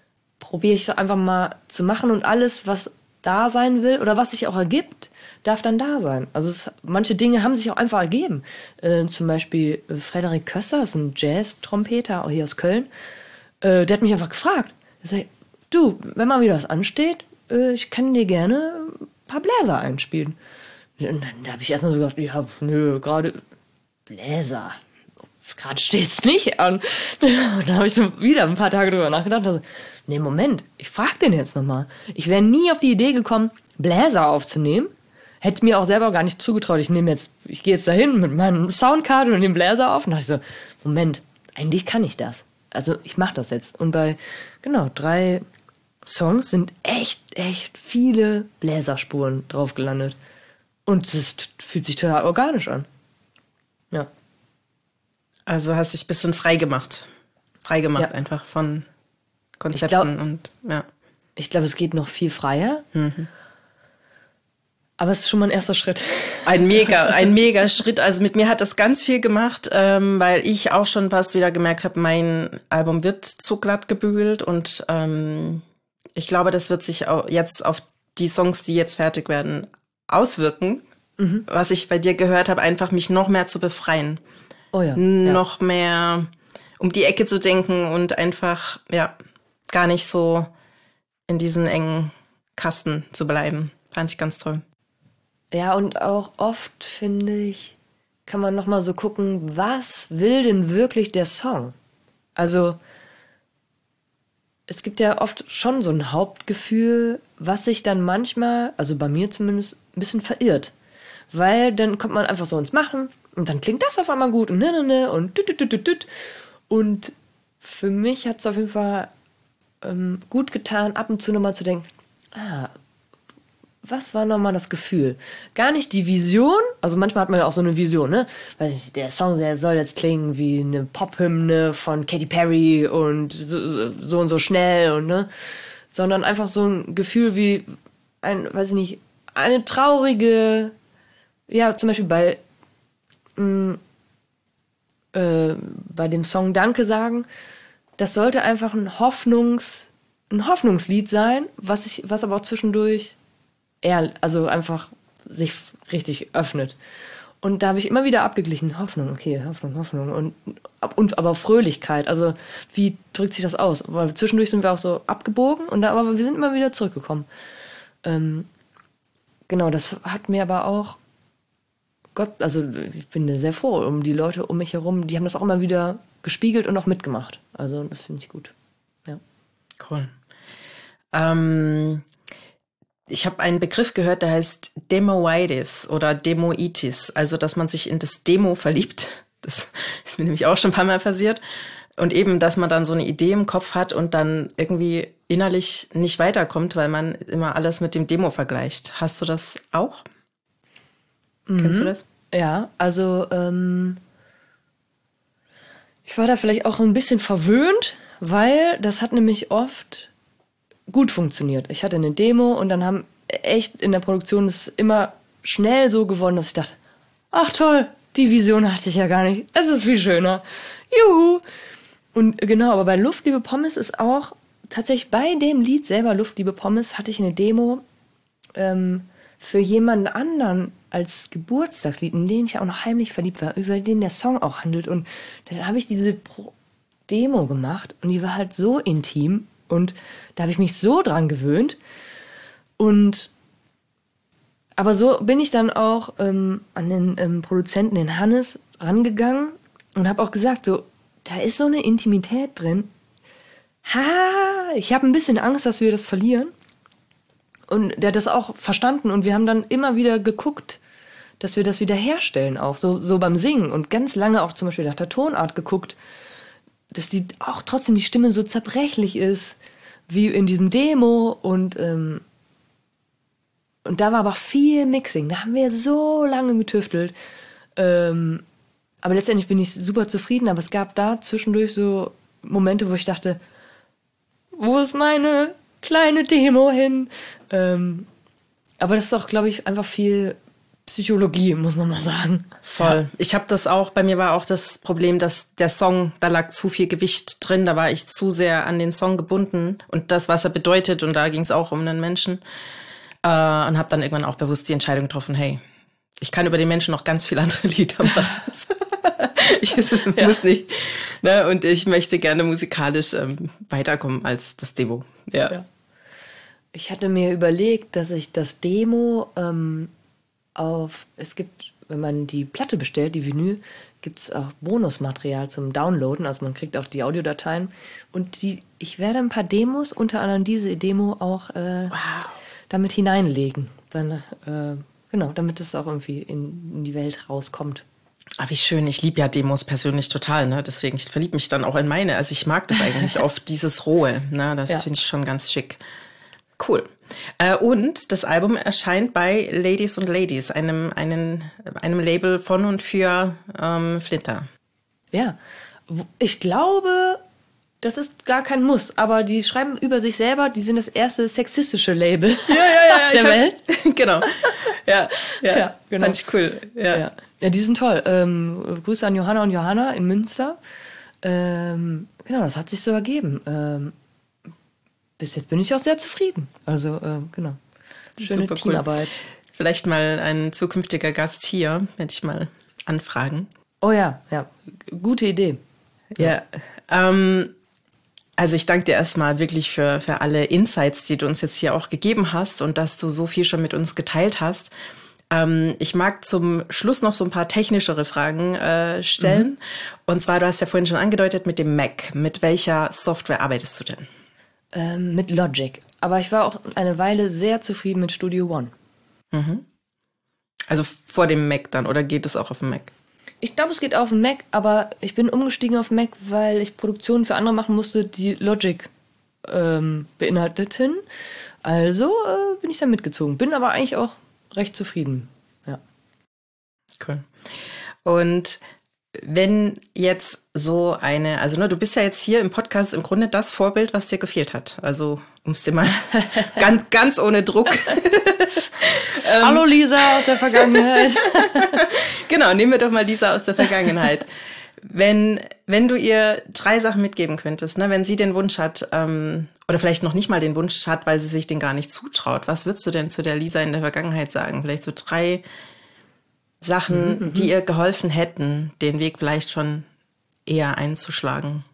probiere ich es einfach mal zu machen und alles, was da sein will oder was sich auch ergibt, darf dann da sein. Also manche Dinge haben sich auch einfach ergeben. Zum Beispiel Frederik Köster ist ein Jazz-Trompeter, auch hier aus Köln. Der hat mich einfach gefragt. Er sagt, du, wenn mal wieder was ansteht, ich kann dir gerne ein paar Bläser einspielen. Und dann habe ich erstmal so gedacht, ja, nö, gerade Bläser. Gerade steht's nicht an. Und dann habe ich so wieder ein paar Tage drüber nachgedacht. Also, nee, Moment, ich frage den jetzt nochmal. Ich wäre nie auf die Idee gekommen, Bläser aufzunehmen. Hätte mir auch selber gar nicht zugetraut. Ich gehe jetzt dahin mit meinem Soundcard und nehme Bläser auf. Und dachte ich so, Moment, eigentlich kann ich das. Also ich mache das jetzt. Und bei, 3 Songs sind echt viele Bläserspuren drauf gelandet. Und das fühlt sich total organisch an. Ja. Also hast dich ein bisschen frei gemacht. Einfach von Konzepten Ich glaube, es geht noch viel freier. Mhm. Aber es ist schon mal ein erster Schritt. Ein mega Schritt. Also mit mir hat das ganz viel gemacht, weil ich auch schon fast wieder gemerkt habe, mein Album wird zu glatt gebügelt. Und ich glaube, das wird sich auch jetzt auf die Songs, die jetzt fertig werden, auswirken. Mhm. Was ich bei dir gehört habe, einfach mich noch mehr zu befreien. Oh ja. Noch mehr um die Ecke zu denken und einfach, gar nicht so in diesen engen Kasten zu bleiben. Fand ich ganz toll. Ja, und auch oft, finde ich, kann man noch mal so gucken, was will denn wirklich der Song? Also, es gibt ja oft schon so ein Hauptgefühl, was sich dann manchmal, also bei mir zumindest, ein bisschen verirrt. Weil dann kommt man einfach so ins Machen und dann klingt das auf einmal gut und und düt. Und für mich hat es auf jeden Fall gut getan, ab und zu nochmal zu denken, was war nochmal das Gefühl? Gar nicht die Vision, also manchmal hat man ja auch so eine Vision, ne? Weiß nicht, der Song der soll jetzt klingen wie eine Pop-Hymne von Katy Perry und so und so schnell und ne? Sondern einfach so ein Gefühl wie eine traurige, ja, zum Beispiel bei dem Song Danke sagen, das sollte einfach ein Hoffnungslied sein, was aber auch zwischendurch also einfach sich richtig öffnet. Und da habe ich immer wieder abgeglichen. Hoffnung und aber Fröhlichkeit. Also wie drückt sich das aus? Weil zwischendurch sind wir auch so abgebogen aber wir sind immer wieder zurückgekommen. Das hat mir aber auch also ich bin sehr froh um die Leute um mich herum. Die haben das auch immer wieder gespiegelt und auch mitgemacht. Also das finde ich gut. Ja. Cool. Ich habe einen Begriff gehört, der heißt Demoitis oder Demoitis, also dass man sich in das Demo verliebt. Das ist mir nämlich auch schon ein paar Mal passiert. Und eben, dass man dann so eine Idee im Kopf hat und dann irgendwie innerlich nicht weiterkommt, weil man immer alles mit dem Demo vergleicht. Hast du das auch? Kennst du das? Ja, also ich war da vielleicht auch ein bisschen verwöhnt, weil das hat nämlich oft gut funktioniert. Ich hatte eine Demo und dann haben echt in der Produktion es immer schnell so geworden, dass ich dachte, ach toll, die Vision hatte ich ja gar nicht. Es ist viel schöner. Juhu! Und genau, aber bei Luft, Liebe, Pommes ist auch tatsächlich bei dem Lied selber, Luft, Liebe, Pommes, hatte ich eine Demo für jemanden anderen als Geburtstagslied, in den ich auch noch heimlich verliebt war, über den der Song auch handelt. Und dann habe ich diese Demo gemacht und die war halt so intim. Und da habe ich mich so dran gewöhnt. Aber so bin ich dann auch an den Produzenten, den Hannes, rangegangen und habe auch gesagt, so, da ist so eine Intimität drin. Ich habe ein bisschen Angst, dass wir das verlieren. Und der hat das auch verstanden und wir haben dann immer wieder geguckt, dass wir das wieder herstellen, auch so beim Singen. Und ganz lange auch zum Beispiel nach der Tonart geguckt, dass die auch trotzdem die Stimme so zerbrechlich ist, wie in diesem Demo. Und da war aber viel Mixing. Da haben wir so lange getüftelt. Aber letztendlich bin ich super zufrieden. Aber es gab da zwischendurch so Momente, wo ich dachte, wo ist meine kleine Demo hin? Aber das ist auch, glaube ich, einfach viel Psychologie, muss man mal sagen. Voll. Ja. Ich habe das auch, bei mir war auch das Problem, dass der Song, da lag zu viel Gewicht drin, da war ich zu sehr an den Song gebunden und das, was er bedeutet, und da ging es auch um einen Menschen. Und habe dann irgendwann auch bewusst die Entscheidung getroffen, hey, ich kann über den Menschen noch ganz viele andere Lieder machen. Ich muss nicht. Ne? Und ich möchte gerne musikalisch weiterkommen als das Demo. Ja. Ich hatte mir überlegt, dass ich das Demo es gibt, wenn man die Platte bestellt, die Vinyl, gibt es auch Bonusmaterial zum Downloaden, also man kriegt auch die Audiodateien. Und ich werde ein paar Demos, unter anderem diese Demo, auch damit hineinlegen. Dann, damit es auch irgendwie in die Welt rauskommt. Ah, wie schön. Ich liebe ja Demos persönlich total, ne? Deswegen, ich verliebe mich dann auch in meine. Also ich mag das eigentlich oft, dieses Rohe. Ne? Das finde ich schon ganz schick. Cool. Und das Album erscheint bei Ladies & Ladies, einem Label von und für Flinter. Ja, ich glaube, das ist gar kein Muss, aber die schreiben über sich selber, die sind das erste sexistische Label auf der Welt. Genau. Ja, genau. Fand ich cool. Ja, die sind toll. Grüße an Johanna und Johanna in Münster. Genau, das hat sich so ergeben. Bis jetzt bin ich auch sehr zufrieden. Also, genau. Schöne Super Teamarbeit. Cool. Vielleicht mal ein zukünftiger Gast hier, werde ich mal anfragen. Oh ja, gute Idee. Ja, also ich danke dir erstmal wirklich für alle Insights, die du uns jetzt hier auch gegeben hast und dass du so viel schon mit uns geteilt hast. Ich mag zum Schluss noch so ein paar technischere Fragen stellen. Und zwar, du hast ja vorhin schon angedeutet mit dem Mac. Mit welcher Software arbeitest du denn? Mit Logic. Aber ich war auch eine Weile sehr zufrieden mit Studio One. Mhm. Also vor dem Mac dann, oder geht es auch auf dem Mac? Ich glaube, es geht auf dem Mac, aber ich bin umgestiegen auf Mac, weil ich Produktionen für andere machen musste, die Logic beinhalteten. Also bin ich da mitgezogen. Bin aber eigentlich auch recht zufrieden. Ja. Cool. Und wenn jetzt so also du bist ja jetzt hier im Podcast im Grunde das Vorbild, was dir gefehlt hat. Also, um es dir mal ganz ohne Druck. Hallo Lisa aus der Vergangenheit. Genau, nehmen wir doch mal Lisa aus der Vergangenheit. Wenn du ihr 3 Sachen mitgeben könntest, ne, wenn sie den Wunsch hat, oder vielleicht noch nicht mal den Wunsch hat, weil sie sich den gar nicht zutraut, was würdest du denn zu der Lisa in der Vergangenheit sagen? Vielleicht so 3 Sachen, die ihr geholfen hätten, den Weg vielleicht schon eher einzuschlagen?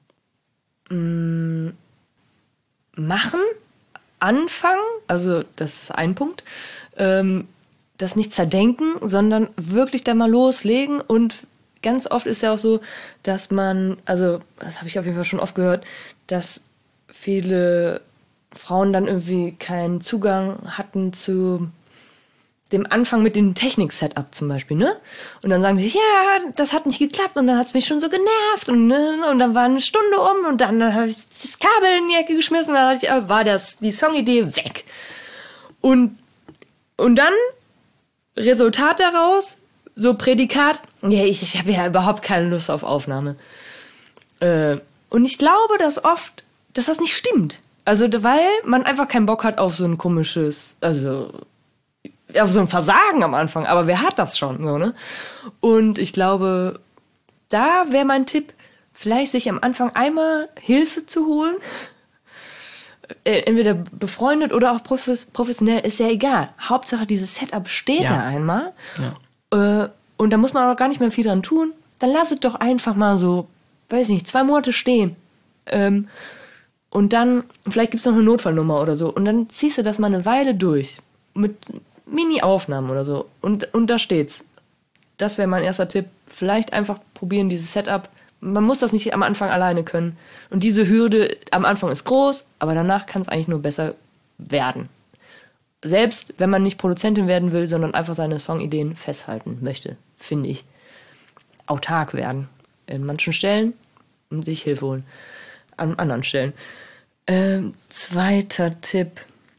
Machen, anfangen, also das ist ein Punkt, das nicht zerdenken, sondern wirklich da mal loslegen. Und ganz oft ist ja auch so, dass man, also das habe ich auf jeden Fall schon oft gehört, dass viele Frauen dann irgendwie keinen Zugang hatten zu dem Anfang mit dem Technik-Setup zum Beispiel, ne? Und dann sagen sie, ja, das hat nicht geklappt und dann hat es mich schon so genervt und dann war eine Stunde um und dann habe ich das Kabel in die Ecke geschmissen und dann war die Songidee weg. Und dann Resultat daraus, so Prädikat, ja, ich habe ja überhaupt keine Lust auf Aufnahme. Und ich glaube, dass das nicht stimmt. Also, weil man einfach keinen Bock hat auf so ein komisches, also auf so ein Versagen am Anfang, aber wer hat das schon, so, ne? Und ich glaube, da wäre mein Tipp, vielleicht sich am Anfang einmal Hilfe zu holen, entweder befreundet oder auch professionell, ist ja egal. Hauptsache, dieses Setup steht da einmal. Ja. Und da muss man auch gar nicht mehr viel dran tun. Dann lass es doch einfach mal so, weiß nicht, 2 Monate stehen. Und dann, vielleicht gibt es noch eine Notfallnummer oder so. Und dann ziehst du das mal eine Weile durch. Mit Mini-Aufnahmen oder so. Und da steht's. Das wäre mein erster Tipp. Vielleicht einfach probieren, dieses Setup. Man muss das nicht am Anfang alleine können. Und diese Hürde am Anfang ist groß, aber danach kann es eigentlich nur besser werden. Selbst wenn man nicht Produzentin werden will, sondern einfach seine Songideen festhalten möchte, finde ich. Autark werden. In manchen Stellen und sich Hilfe holen. An anderen Stellen. Zweiter Tipp.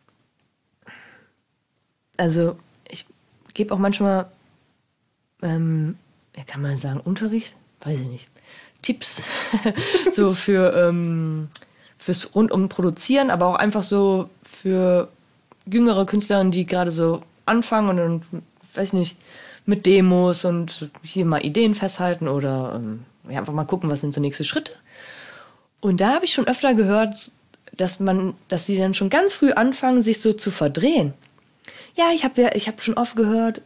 Also, ich gebe auch manchmal, kann man sagen, Unterricht? Weiß ich nicht. Tipps. So fürs rundum Produzieren, aber auch einfach so für jüngere Künstlerinnen, die gerade so anfangen und dann weiß nicht, mit Demos und hier mal Ideen festhalten oder einfach mal gucken, was sind so nächste Schritte. Und da habe ich schon öfter gehört, dass sie dann schon ganz früh anfangen, sich so zu verdrehen. Ja, ich hab schon oft gehört,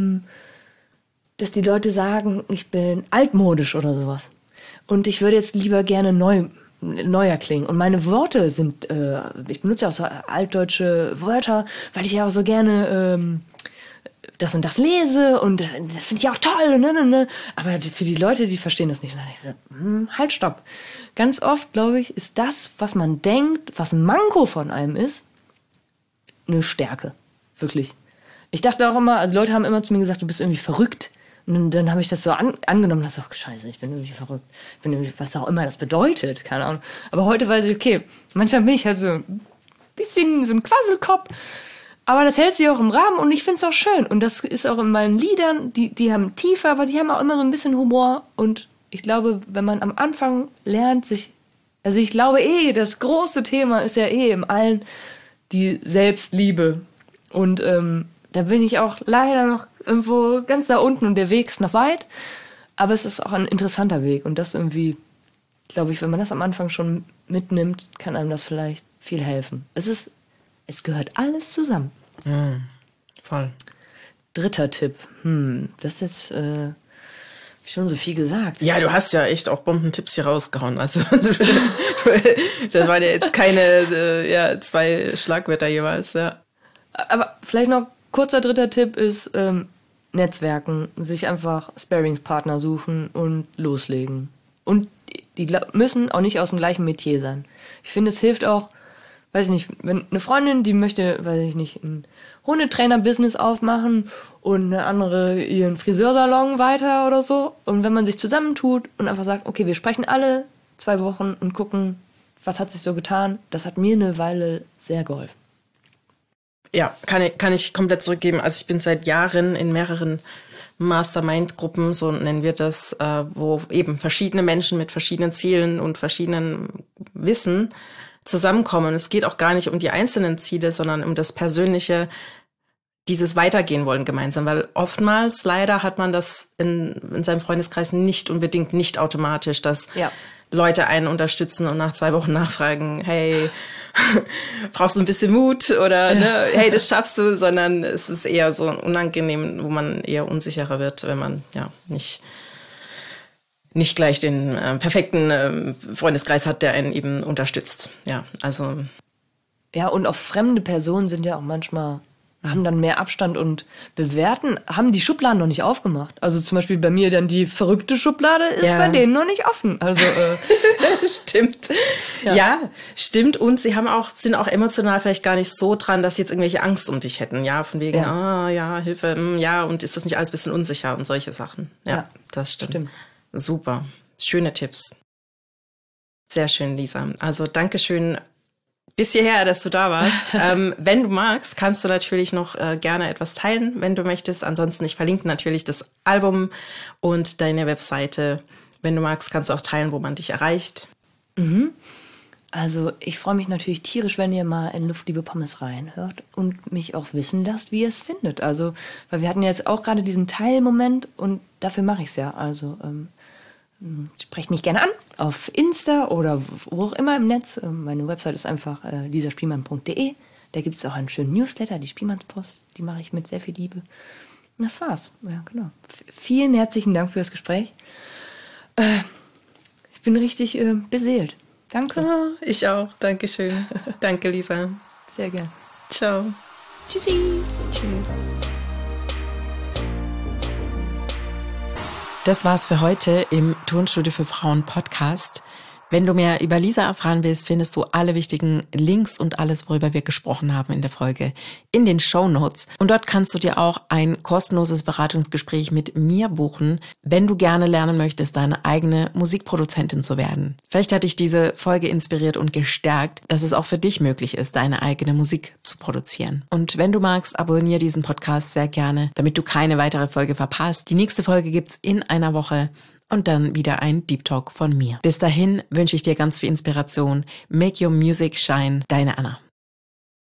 dass die Leute sagen, ich bin altmodisch oder sowas. Und ich würde jetzt lieber gerne neuer klingen. Und meine Worte sind, ich benutze ja auch so altdeutsche Wörter, weil ich ja auch so gerne das und das lese und das finde ich auch toll. Ne. Aber für die Leute, die verstehen das nicht. Halt, stopp. Ganz oft, glaube ich, ist das, was man denkt, was ein Manko von einem ist, eine Stärke. Wirklich. Ich dachte auch immer, also Leute haben immer zu mir gesagt, du bist irgendwie verrückt. Und dann habe ich das so angenommen, dass scheiße, ich bin irgendwie verrückt. Ich bin irgendwie, was auch immer das bedeutet, keine Ahnung. Aber heute weiß ich, okay, manchmal bin ich halt so ein bisschen so ein Quasselkopf. Aber das hält sich auch im Rahmen und ich finde es auch schön. Und das ist auch in meinen Liedern, die haben Tiefe, aber die haben auch immer so ein bisschen Humor. Und ich glaube, wenn man am Anfang lernt, ich glaube das große Thema ist ja im Allen die Selbstliebe. Und da bin ich auch leider noch irgendwo ganz da unten und der Weg ist noch weit. Aber es ist auch ein interessanter Weg. Und das irgendwie, glaube ich, wenn man das am Anfang schon mitnimmt, kann einem das vielleicht viel helfen. Es gehört alles zusammen. Voll. 3. Tipp. Das ist jetzt schon so viel gesagt. Ja, du hast ja echt auch Bombentipps hier rausgehauen. Also das waren ja jetzt keine 2 Schlagwörter jeweils. Ja. Aber vielleicht noch kurzer 3. Tipp ist Netzwerken. Sich einfach Sparringspartner suchen und loslegen. Und die müssen auch nicht aus dem gleichen Metier sein. Ich finde, es hilft auch, weiß ich nicht, wenn eine Freundin, die möchte, weiß ich nicht, ein Hundetrainer-Business aufmachen und eine andere ihren Friseursalon weiter oder so. Und wenn man sich zusammentut und einfach sagt, okay, wir sprechen alle 2 Wochen und gucken, was hat sich so getan, das hat mir eine Weile sehr geholfen. Ja, kann ich komplett zurückgeben. Also ich bin seit Jahren in mehreren Mastermind-Gruppen, so nennen wir das, wo eben verschiedene Menschen mit verschiedenen Zielen und verschiedenen Wissen zusammenkommen. Es geht auch gar nicht um die einzelnen Ziele, sondern um das Persönliche, dieses Weitergehen wollen gemeinsam. Weil oftmals, leider, hat man das in seinem Freundeskreis nicht automatisch, dass Leute einen unterstützen und nach 2 Wochen nachfragen, hey, brauchst du ein bisschen Mut oder ne, hey, das schaffst du, sondern es ist eher so unangenehm, wo man eher unsicherer wird, wenn man nicht gleich den perfekten Freundeskreis hat, der einen eben unterstützt. Ja, also. Ja, und auch fremde Personen sind ja auch manchmal, haben dann mehr Abstand und haben die Schubladen noch nicht aufgemacht. Also zum Beispiel bei mir dann die verrückte Schublade ist bei denen noch nicht offen. Also Stimmt. Ja, stimmt. Und sie sind auch emotional vielleicht gar nicht so dran, dass sie jetzt irgendwelche Angst um dich hätten. Ja, von wegen, Hilfe, und ist das nicht alles ein bisschen unsicher und solche Sachen. Ja, das stimmt. Super. Schöne Tipps. Sehr schön, Lisa. Also Dankeschön bis hierher, dass du da warst. Wenn du magst, kannst du natürlich noch gerne etwas teilen, wenn du möchtest. Ansonsten, ich verlinke natürlich das Album und deine Webseite. Wenn du magst, kannst du auch teilen, wo man dich erreicht. Also ich freue mich natürlich tierisch, wenn ihr mal in Luft, Liebe, Pommes reinhört und mich auch wissen lasst, wie ihr es findet. Also, weil wir hatten jetzt auch gerade diesen Teilmoment und dafür mache ich es ja. Also sprecht mich gerne an auf Insta oder wo auch immer im Netz. Meine Website ist einfach lisaspielmann.de. Da gibt es auch einen schönen Newsletter, die Spielmannspost. Die mache ich mit sehr viel Liebe. Und das war's. Ja, genau. Vielen herzlichen Dank für das Gespräch. Ich bin richtig beseelt. Danke. Oh, ich auch. Dankeschön. Danke, Lisa. Sehr gern. Ciao. Tschüssi. Tschüss. Das war's für heute im Tonstudio für Frauen Podcast. Wenn du mehr über Lisa erfahren willst, findest du alle wichtigen Links und alles, worüber wir gesprochen haben in der Folge, in den Shownotes. Und dort kannst du dir auch ein kostenloses Beratungsgespräch mit mir buchen, wenn du gerne lernen möchtest, deine eigene Musikproduzentin zu werden. Vielleicht hat dich diese Folge inspiriert und gestärkt, dass es auch für dich möglich ist, deine eigene Musik zu produzieren. Und wenn du magst, abonniere diesen Podcast sehr gerne, damit du keine weitere Folge verpasst. Die nächste Folge gibt's in einer Woche. Und dann wieder ein Deep Talk von mir. Bis dahin wünsche ich dir ganz viel Inspiration. Make your music shine. Deine Anna.